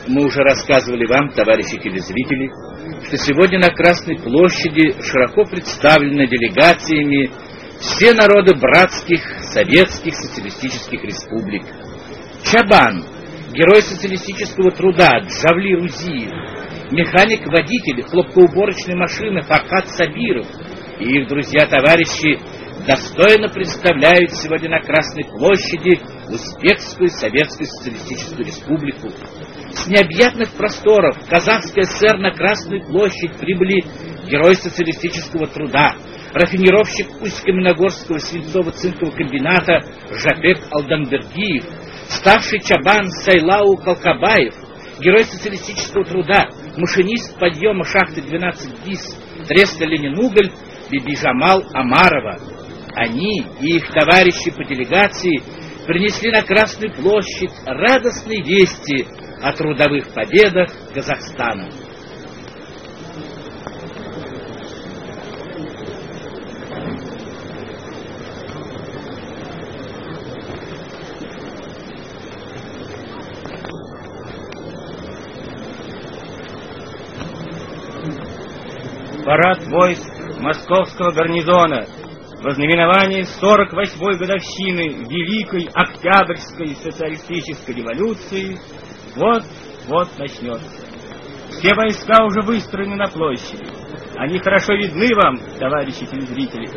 Мы уже рассказывали вам, товарищи телезрители, что сегодня на Красной площади широко представлены делегациями все народы братских советских социалистических республик. Чабан, герой социалистического труда Джавли Рузиев, механик-водитель хлопкоуборочной машины Фархат Сабиров и их друзья-товарищи достойно представляют сегодня на Красной площади Узбекскую Советскую Социалистическую Республику. С необъятных просторов Казахской ССР на Красную площадь прибыли герой социалистического труда, рафинировщик Усть-Каменогорского свинцово-цинкового комбината Жапек Алданбергиев, старший чабан Сайлау Калкабаев, герой социалистического труда, машинист подъема шахты 12 ГИС, треста Ленинуголь Бибижамал Амарова. Они и их товарищи по делегации принесли на Красную площадь радостные вести о трудовых победах Казахстана. Парад войск Московского гарнизона во знаменовании 48-й годовщины Великой Октябрьской социалистической революции вот начнется. Все войска уже выстроены на площади. Они хорошо видны вам, товарищи телезрители.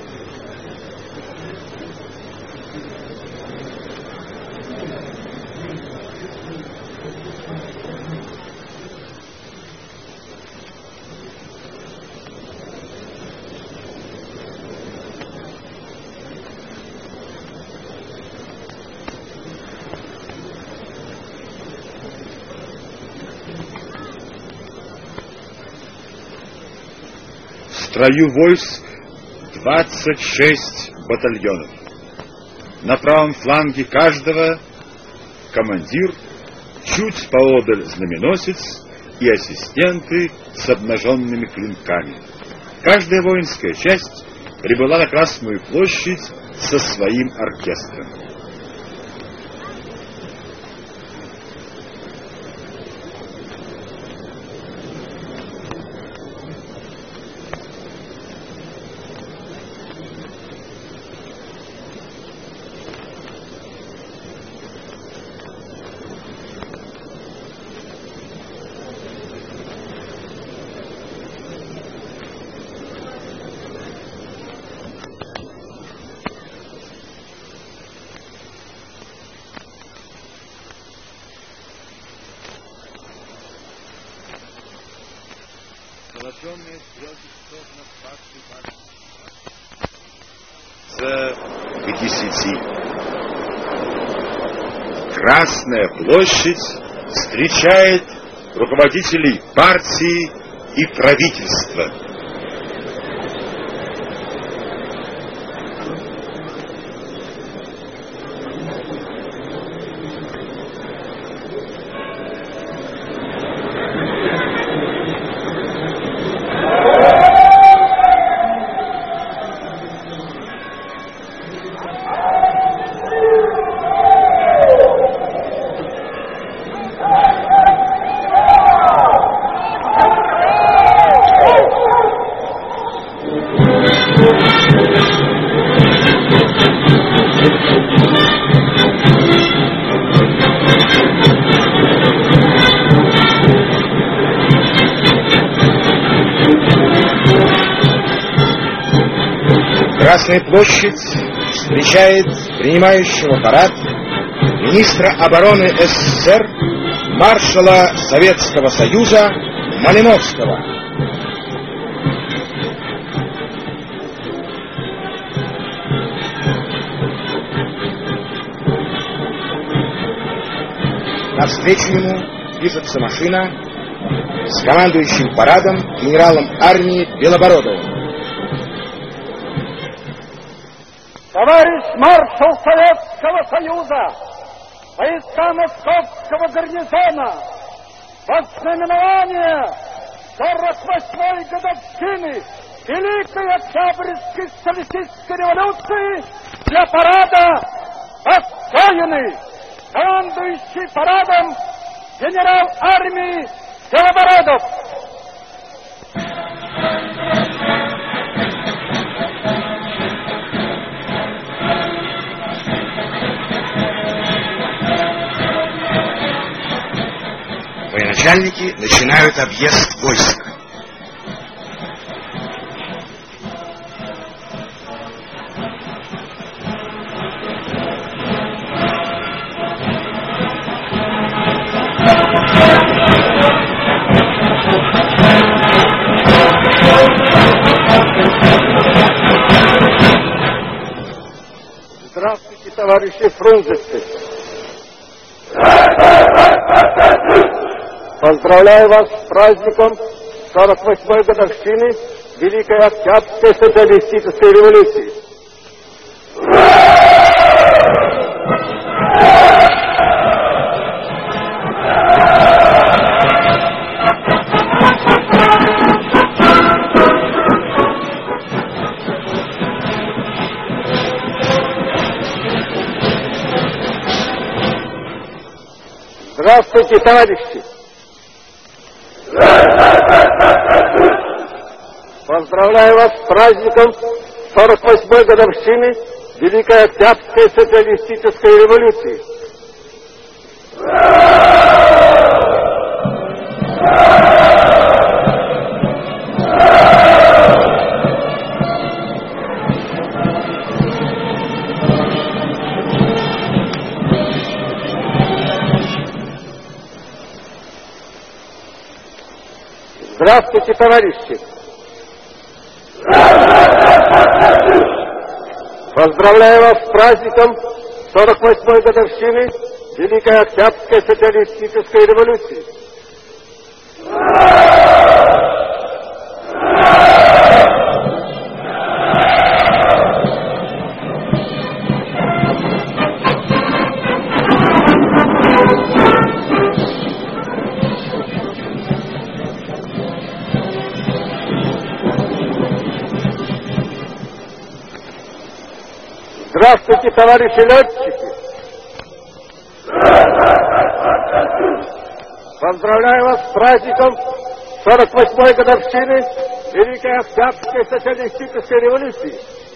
В строю войск 26 батальонов. На правом фланге каждого командир, чуть поодаль знаменосец и ассистенты с обнаженными клинками. Каждая воинская часть прибыла на Красную площадь со своим оркестром. К 10. Красная площадь встречает руководителей партии и правительства. Красная площадь встречает принимающего парад министра обороны СССР, маршала Советского Союза Малиновского. Навстречу ему движется машина с командующим парадом генералом армии Белобородовым. Товарищ маршал Советского Союза, войска Московского гарнизона, во знаменование 48-й годовщины Великой Октябрьской социалистической революции для парада построены командующий парадом генерал армии Белобородов. Военачальники начинают объезд войск. Здравствуйте, товарищи фрунзенцы! Поздравляю вас с праздником 48-й годовщины Великой Октябрьской социалистической революции. Здравствуйте, товарищи! Поздравляю вас с праздником 48-й годовщины Великой Октябрьской социалистической революции. Здравствуйте, товарищи! Поздравляю вас с праздником 48-й годовщины Великой Октябрьской социалистической революции. Здравствуйте, товарищи летчики! Поздравляю вас с праздником 48-й годовщины Великой Октябрьской социалистической революции.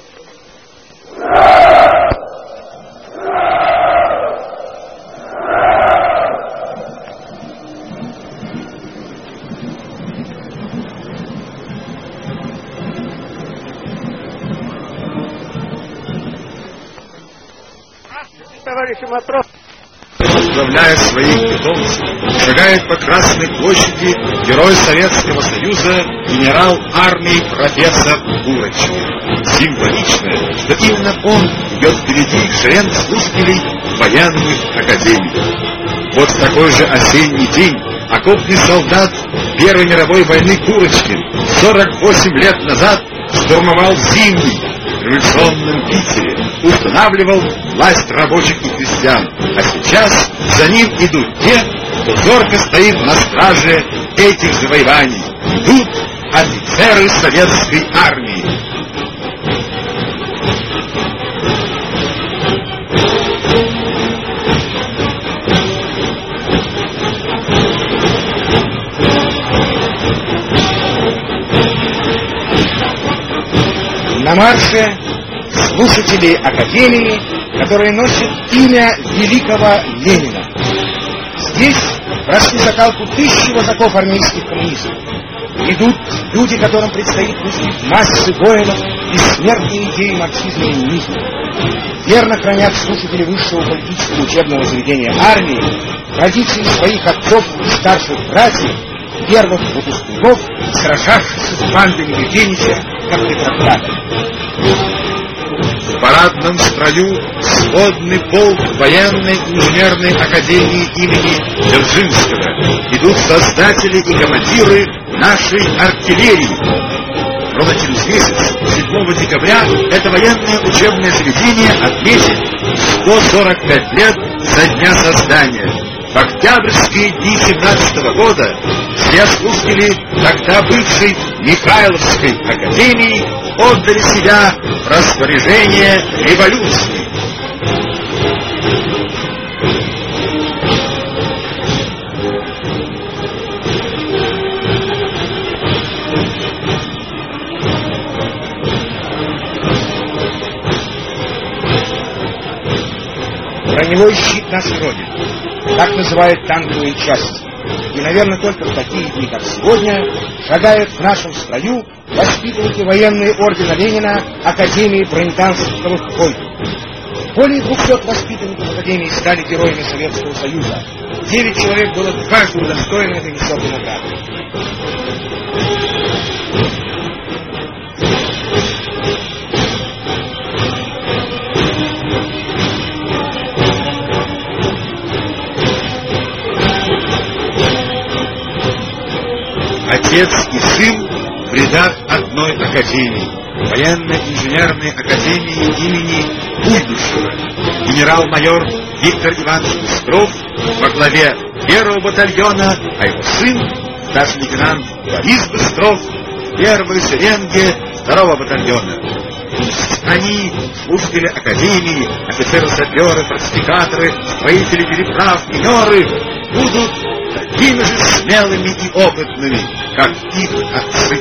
Товарищи матросы! Поздравляя своих питомцев, шагает по Красной площади герой Советского Союза генерал армии профессор Курочкин. Символично, что именно он идет впереди шеренг слушателей военных академий. Вот в такой же осенний день окопный солдат Первой мировой войны Курочкин 48 лет назад штурмовал Зимний в революционном Питере, устанавливал власть рабочих и крестьян, а сейчас за ним идут те, кто зорко стоит на страже этих завоеваний. Идут офицеры советской армии. На марше слушатели Академии, которые носят имя великого Ленина. Здесь прошли закалку тысячи вожаков армейских коммунистов. Идут люди, которым предстоит пустить массы воинов бессмертные идеи марксизма и ленинизма. Верно хранят слушатели высшего политического учебного заведения армии традиции своих отцов и старших братьев, первых выпускников, сражавшихся с бандами Юденича, как Петрограда. В парадном строю сводный полк военной инженерной академии имени Дзержинского. Идут создатели и командиры нашей артиллерии. Ровно через месяц, 7 декабря, это военное учебное заведение отметит 145 лет со дня создания. В октябрьские дни 17 года все слушатели тогда бывшей Михайловской академии отдали себя в распоряжение революции. броневой щит нашей Родины. Так называют танковые части. И, наверное, только в такие дни, как сегодня, шагают в нашем строю воспитанники военной ордена Ленина Академии бронетанковых войск. Более 200 воспитанников Академии стали героями Советского Союза. 9 человек было дважды удостоено этой высокой награды. Отец и сын в рядах одной академии, военно-инженерной академии имени Куйбышева. Генерал-майор Виктор Иванович Быстров во главе 1-го батальона, а его сын, старший лейтенант Борис Быстров, в первой шеренге 2-го батальона. Пусть они, служители академии, офицеры-саперы, фортификаторы, строители переправ, минеры, будут такими же смелыми и опытными, как их отцы.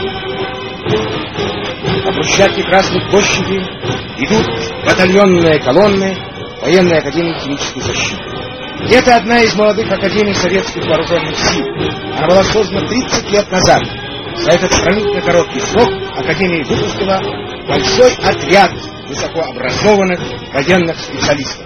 По брусчатке Красной площади идут батальонные колонны военной академии химической защиты. Это одна из молодых академий советских вооруженных сил. Она была создана 30 лет назад. За этот сравнительно короткий срок академия выпустила большой отряд высокообразованных военных специалистов.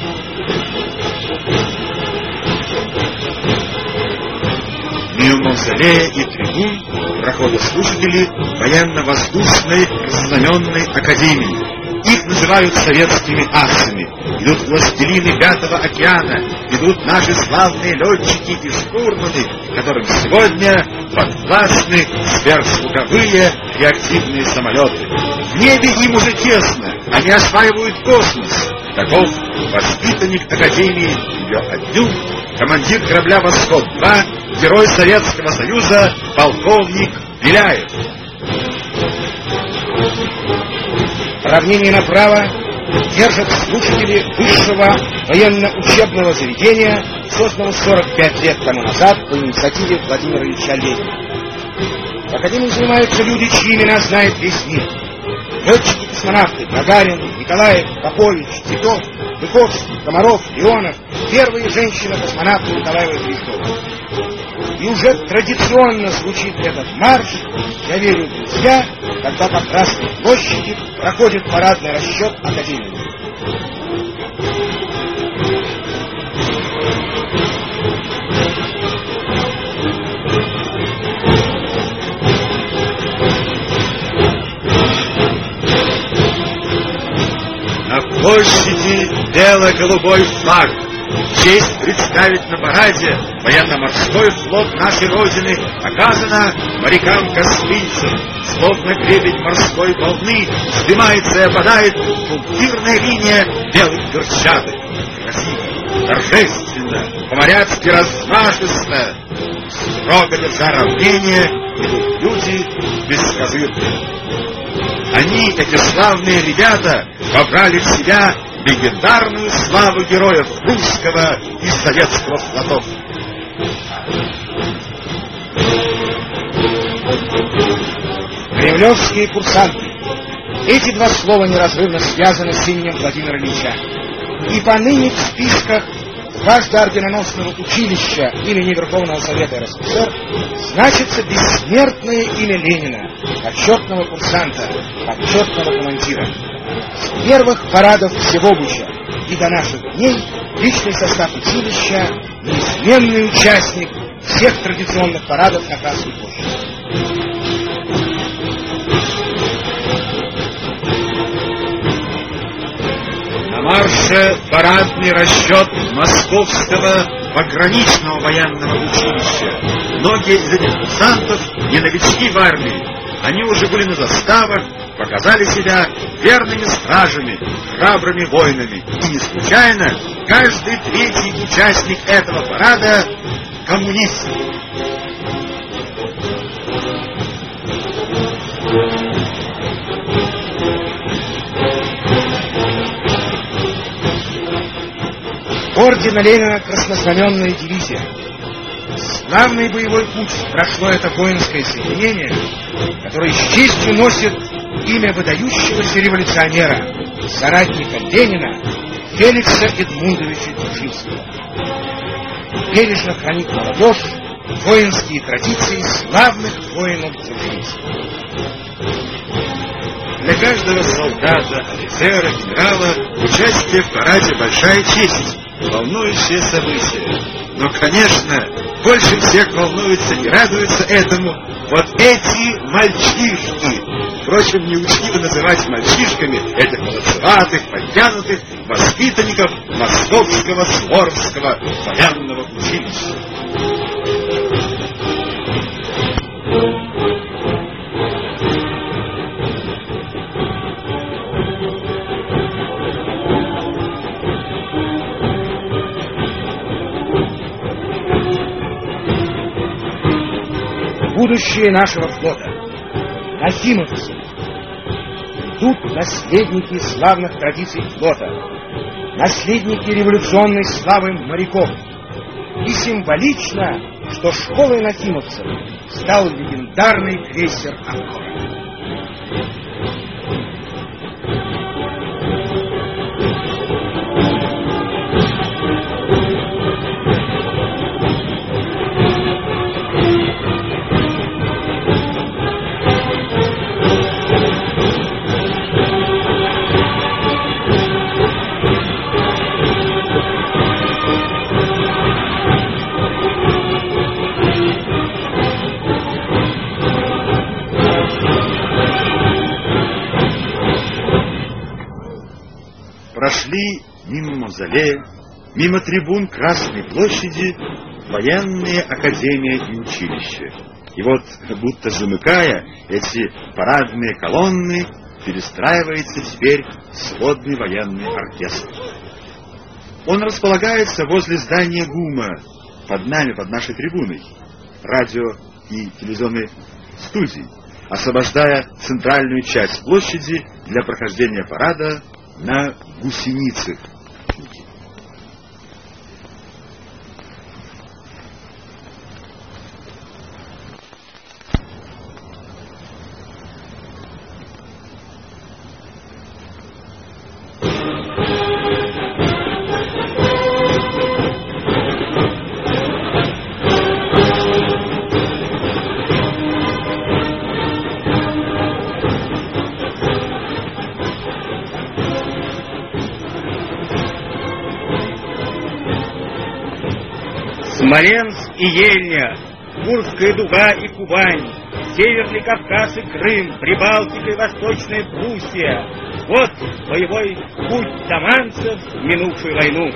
Мимо мавзолея и трибун проходят слушатели военно-воздушной раззнаменной академии. Их называют советскими асами. Идут властелины 5-го океана, идут наши славные летчики и штурманы, которым сегодня подвластны сверхзвуковые реактивные самолеты. В небе им уже тесно, они осваивают космос. Таков воспитанник Академии ее одню, командир корабля «Восход-2», герой Советского Союза, полковник Беляев. Равнение направо держат слушатели высшего военно-учебного заведения, созданного 45 лет тому назад по инициативе Владимира Ильича Ленина. В Академии занимаются люди, чьи имена знает весь мир. Летчики-космонавты Гагарин, Николаев, Попович, Титов, Быковский, Комаров, Леонов, первые женщины-космонавты Николаева и Крестова. И уже традиционно звучит этот марш, я верю, друзья, когда по Красной площади проходит парадный расчет Академии. На площади бело-голубой флаг. Честь представить на параде военно-морской флот нашей Родины оказана морякам-каспийцам. Словно гребень морской волны вздымается и опадает пунктирная линия белых перчаток. Красиво, торжественно, по-моряцки размашисто, строго держа равнение, идут люди без козырки. Они, эти славные ребята, вобрали в себя легендарную славу героев русского и советского флотов. Кремлевские курсанты. Эти два слова неразрывно связаны с именем Владимира Ильича. И поныне в списках граждано-орденоносного училища имени Верховного Совета РСФСР значится бессмертное имя Ленина, почетного курсанта, почетного командира. С первых парадов Всевобуча и до наших дней личный состав училища — неизменный участник всех традиционных парадов на Красной площади. На марше парадный расчет Московского пограничного военного училища. Многие из этих курсантов не новички в армии. Они уже были на заставах, показали себя верными стражами, храбрыми воинами. И не случайно каждый третий участник этого парада — коммунист. Ордена Ленина краснознаменная дивизия. Славный боевой путь прошло это воинское соединение, которое с честью носит имя выдающегося революционера, соратника Ленина, Феликса Эдмундовича Дзержинского. Бережно хранит молодежь воинские традиции славных воинов Дзержинского. Для каждого солдата, офицера, генерала участие в параде — большая честь, волнующее событие. Но, конечно, больше всех волнуются и радуются этому вот эти мальчишки. Впрочем, неучтиво называть мальчишками этих молодцеватых, подтянутых воспитанников Московского Суворовского военного училища. Будущее нашего флота. Нахимовцы. Идут наследники славных традиций флота, наследники революционной славы моряков. И символично, что школой нахимовцев стал легендарный крейсер «Анкора». Прошли мимо мавзолея, мимо трибун Красной площади военные академия и училища. И вот, будто замыкая эти парадные колонны, перестраивается теперь сводный военный оркестр. Он располагается возле здания ГУМа, под нами, под нашей трибуной, радио и телевизионной студии, освобождая центральную часть площади для прохождения парада на гусеницах. Смоленск и Ельня, Курская дуга и Кубань, Северный Кавказ и Крым, Прибалтика и Восточная Пруссия. Вот боевой путь таманцев в минувшую войну.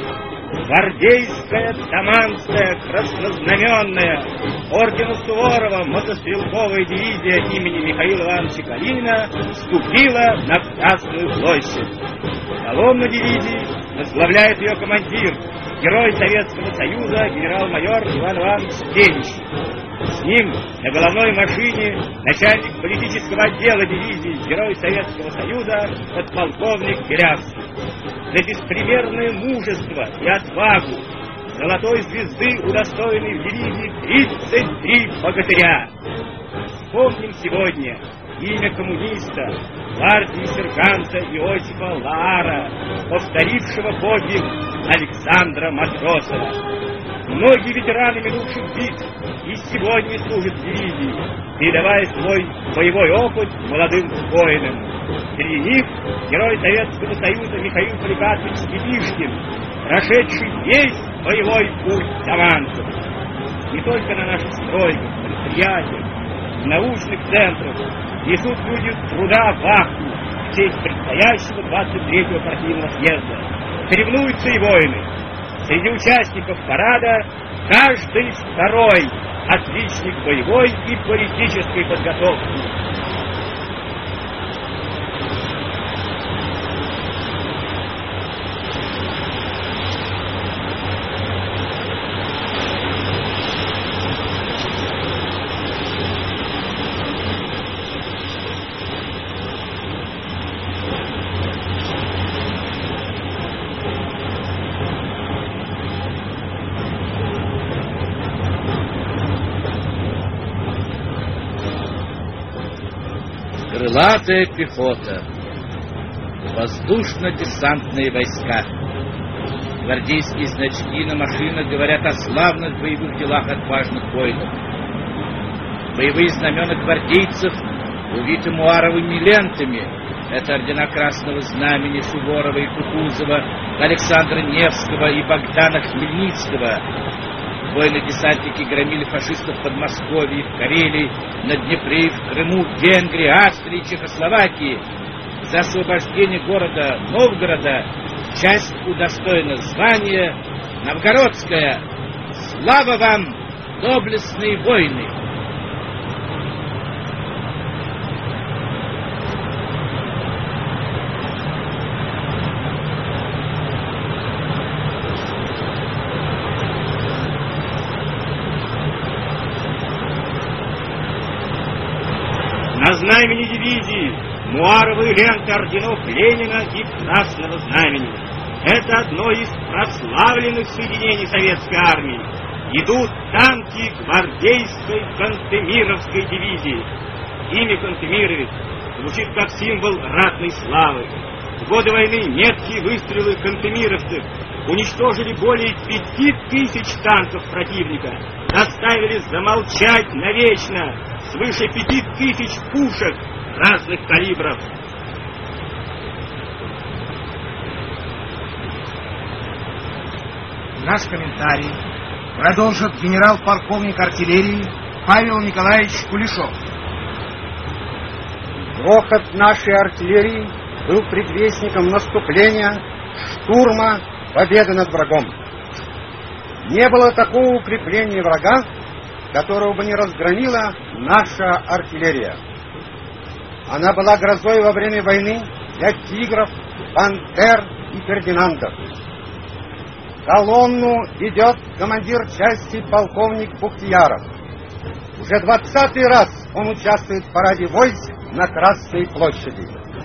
Гвардейская, таманская, краснознаменная, ордену Суворова мотострелковая дивизия имени Михаила Ивановича Калинина вступила на Красную площадь. Колонну дивизии возглавляет ее командир, герой Советского Союза генерал-майор Иван Иванович Денищев. С ним на головной машине начальник политического отдела дивизии, герой Советского Союза подполковник Белявский. За беспримерное мужество и отвагу золотой звезды удостоены в дивизии 33 богатыря. Вспомним сегодня имя коммуниста, гвардии сержанта Иосифа Лаара, повторившего подвиг Александра Матросова. Многие ветераны минувших битв и сегодня служат в дивизии, передавая свой боевой опыт молодым воинам. Среди них герой Советского Союза Михаил Поликарпович Степишкин, прошедший весь боевой путь таманцев. Не только на наших стройках, предприятиях, в научных центрах несут люди труда вахту в честь предстоящего 23-го партийного съезда. Соревнуются и воины. Среди участников парада каждый второй отличник боевой и политической подготовки. Крылатая пехота, воздушно-десантные войска, Гвардейские значки на машинах говорят о славных боевых делах отважных воинов. Боевые знамена гвардейцев увиты муаровыми лентами. Это ордена Красного Знамени Суворова и Кутузова, Александра Невского и Богдана Хмельницкого. Воины-десантники громили фашистов в Подмосковье, в Карелии, на Днепре, в Крыму, в Венгрии, Австрии, Чехословакии. За освобождение города Новгорода часть удостоена звания Новгородская. Слава вам, доблестные воины! На знамени дивизии муаровые ленты орденов Ленина и Красного Знамени. Это одно из прославленных соединений советской армии. Идут танки гвардейской Кантемировской дивизии. Имя Кантемировец звучит как символ ратной славы. В годы войны меткие выстрелы кантемировцев уничтожили более 5000 танков противника, заставили замолчать навечно свыше 5000 пушек разных калибров. Наш комментарий продолжит генерал-полковник артиллерии Павел Николаевич Кулешов. Грохот нашей артиллерии был предвестником наступления, штурма, победы над врагом. Не было такого укрепления врага, которого бы не разгромила наша артиллерия. Она была грозой во время войны для тигров, пантер и фердинандов. Колонну ведет командир части полковник Бухтияров. Уже 20-й раз он участвует в параде войск на Красной площади.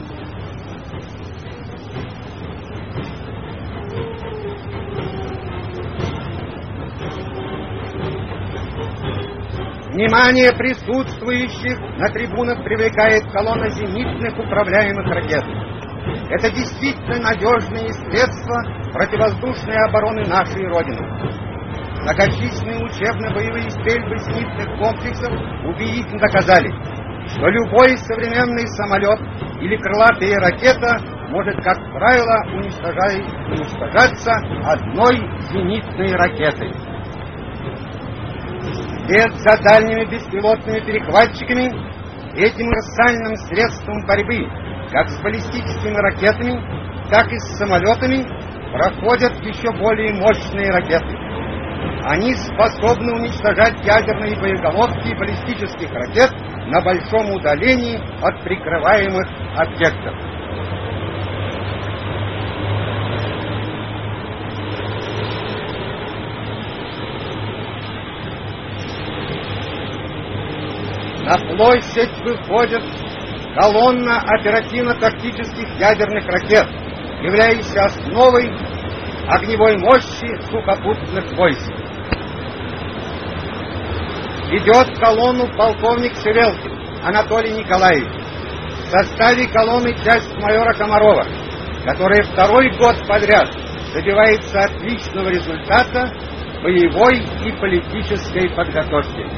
Внимание присутствующих на трибунах привлекает колонна зенитных управляемых ракет. Это действительно надежные средства противовоздушной обороны нашей Родины. Многочисленные учебно-боевые стрельбы зенитных комплексов убедительно доказали, что любой современный самолет или крылатая ракета может, как правило, уничтожаться одной зенитной ракетой. Вслед за дальними беспилотными перехватчиками, этим универсальным средством борьбы, как с баллистическими ракетами, так и с самолетами, проходят еще более мощные ракеты. Они способны уничтожать ядерные боеголовки баллистических ракет на большом удалении от прикрываемых объектов. На площадь выходит колонна оперативно-тактических ядерных ракет, являющаяся основой огневой мощи сухопутных войск. Ведет колонну полковник Шевелкин Анатолий Николаевич. В составе колонны часть майора Комарова, которая второй год подряд добивается отличного результата боевой и политической подготовки.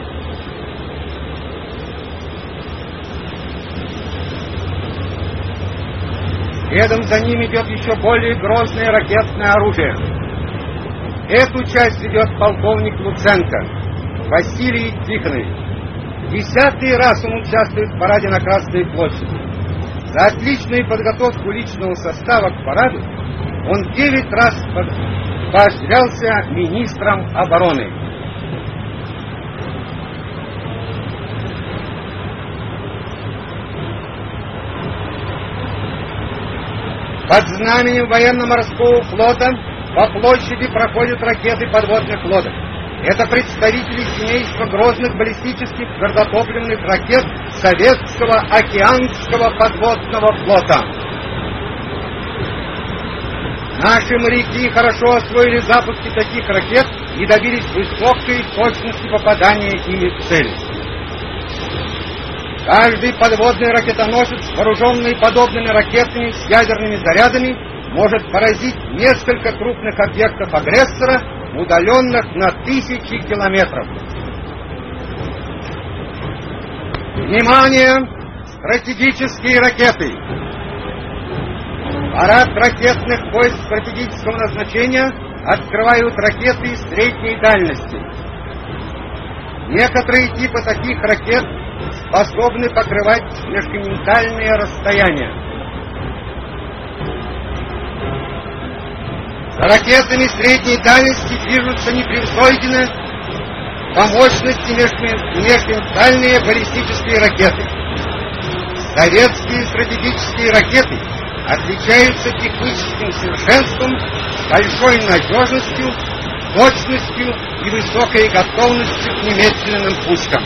Следом за ним идет еще более грозное ракетное оружие. Эту часть ведет полковник Луценко Василий Тихонович. 10-й раз он участвует в параде на Красной площади. За отличную подготовку личного состава к параду он 9 раз поощрялся министром обороны. Под знаменем военно-морского флота по площади проходят ракеты подводных лодок. Это представители семейства грозных баллистических твердотопливных ракет Советского океанского подводного флота. Наши моряки хорошо освоили запуски таких ракет и добились высокой точности попадания ими в цель. Каждый подводный ракетоносец, вооруженный подобными ракетами с ядерными зарядами, может поразить несколько крупных объектов агрессора, удаленных на тысячи километров. Внимание! Стратегические ракеты! Парад ракетных войск стратегического назначения открывают ракеты средней дальности. Некоторые типы таких ракет способны покрывать межконтинентальные расстояния. За ракетами средней дальности движутся непревзойденно по мощности межконтинентальные баллистические ракеты. Советские стратегические ракеты отличаются техническим совершенством, большой надежностью, точностью и высокой готовностью к немедленным пускам.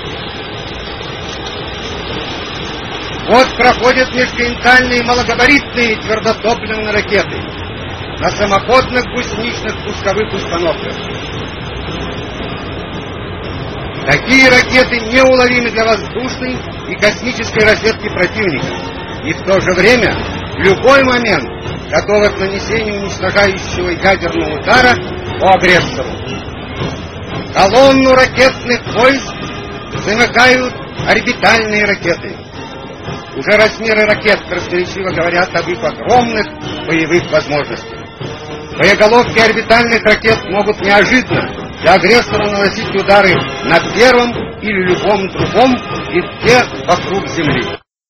Вот проходят межконтинентальные малогабаритные твердотопливные ракеты на самоходных гусеничных пусковых установках. Такие ракеты неуловимы для воздушной и космической разведки противника и в то же время в любой момент готовы к нанесению уничтожающего ядерного удара по агрессору. Колонну ракетных войск замыкают орбитальные ракеты. Уже размеры ракет красноречиво говорят об их огромных боевых возможностях. Боеголовки орбитальных ракет могут неожиданно для агрессора наносить удары на первом или любом другом витке вокруг Земли.